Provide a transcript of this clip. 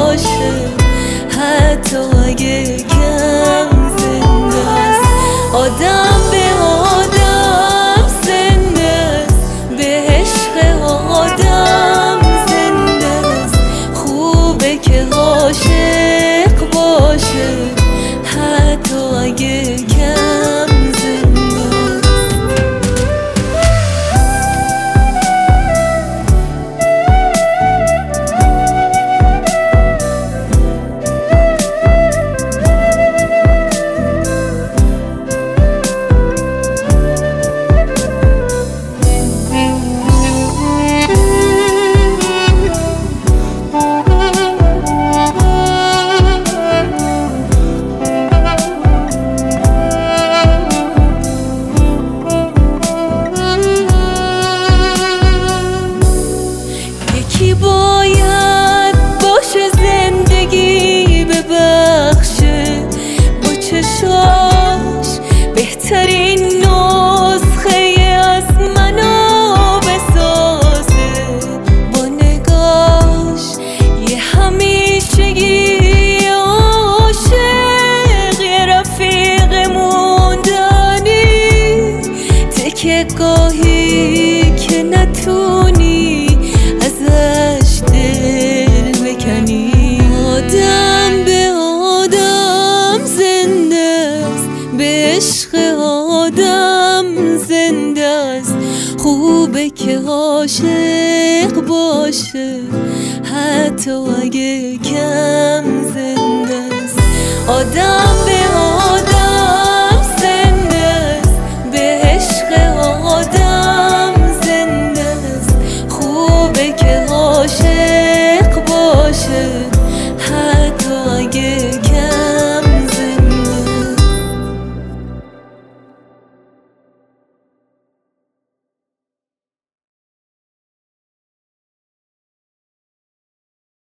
باشه، حتی اگه کم زنده است. آدم به آدم زنده است، به عشق آدم زنده است. خوبه که عاشق باشه، حتی اگه کم زنده است. یکی باید باشه زندگی ببخشه، با چشاش بهترین نسخه از منو بسازه، با نگاش یه همیشگی عاشق، یه رفیق موندنی، تکه گاهی که نتونی ازش دل بکنی. آدم به آدم زنده است، به عشق آدم زنده است. خوبه که عاشق باشه، حتی اگه کم زنده است. آدم به